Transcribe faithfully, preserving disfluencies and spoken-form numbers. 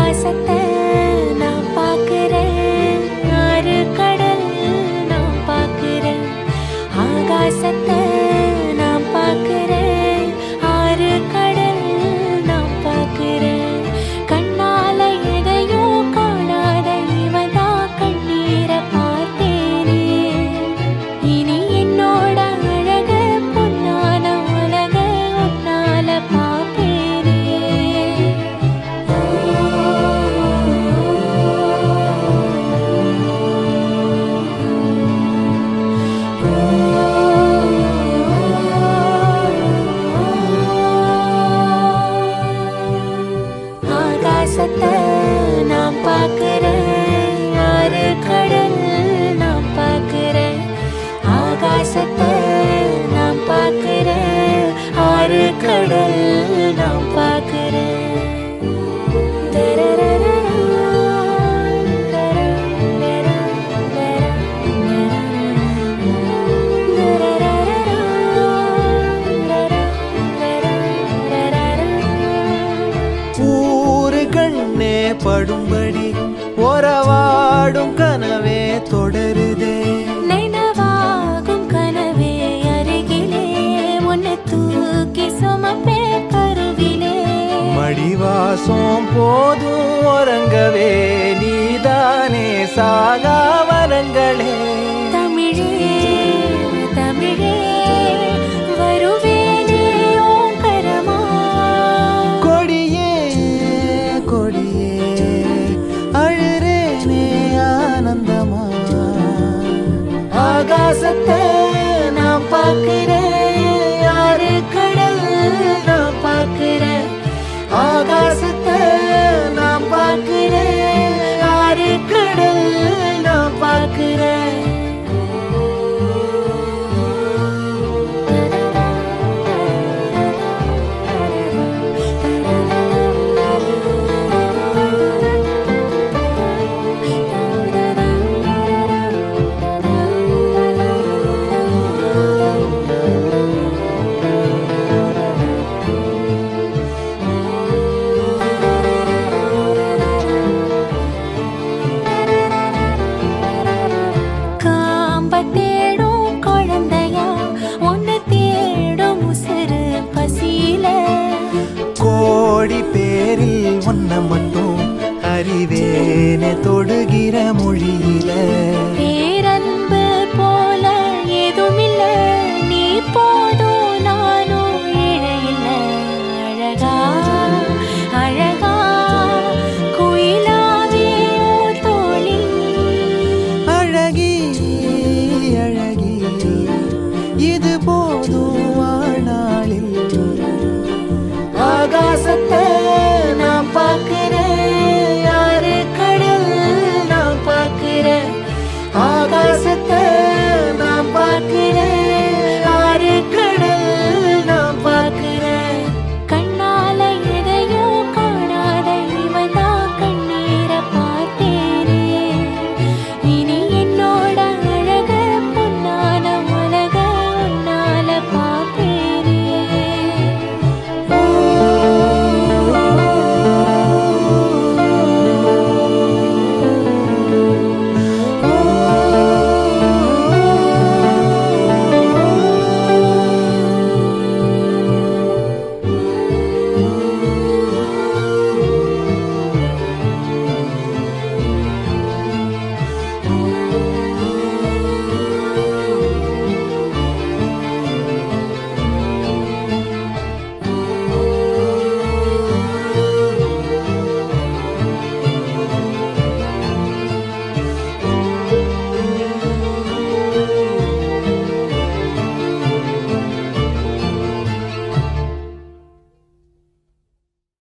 ஆகாசத்தை நான் பார்க்கிறேன், ஆறு கடல் நான் பார்க்கிறேன். ஆகாசத்தை நான் பார்க்கிறேன், ஆறு கடல் நான் பார்க்கிறேன். கண்ணால எதையும் காணாத இவதா கண்ணீரை பார்த்தேனே. இனி என்னோட அழக பொன்னான உலக உன்னால பார்ப்பேனே. ஆகாசத்தை நான் பார்க்கிறேன், ஆறு கடல் நான் பார்க்கிறேன். ஆகாசத்தை நான் பார்க்கிறேன், ஆறு கடல் நான் பார்க்கிறேன். ஊரு கண்ணே படும்படி ஒரவாடும் கனவே தொடருதே. நினைவாகும் கனவே அருகிலே உன்னை தூக்கி சுமப்பே கருவிலே. மடிவாசம் போதும் உறங்கவே நீதானே சாகா வரங்களே. தமிழே தமிழே வருவேனே ஓங்கரமா. கொடியே கொடியே அழுறேனே ஆனந்தமா. ஆகாசத்தை நான் பார்க்கிறேன், ஆறு கடல் நான் பார்க்கிறேன். ஆகாசத்தை நான் பார்க்கிறேன், ஆறு கடல் நான் பார்க்கிறேன். காம்ப தேடும் குழந்தையா உன்னை தேடும் உசுறு பசியில. கோடி பேரில் ஒன்ன மட்டும்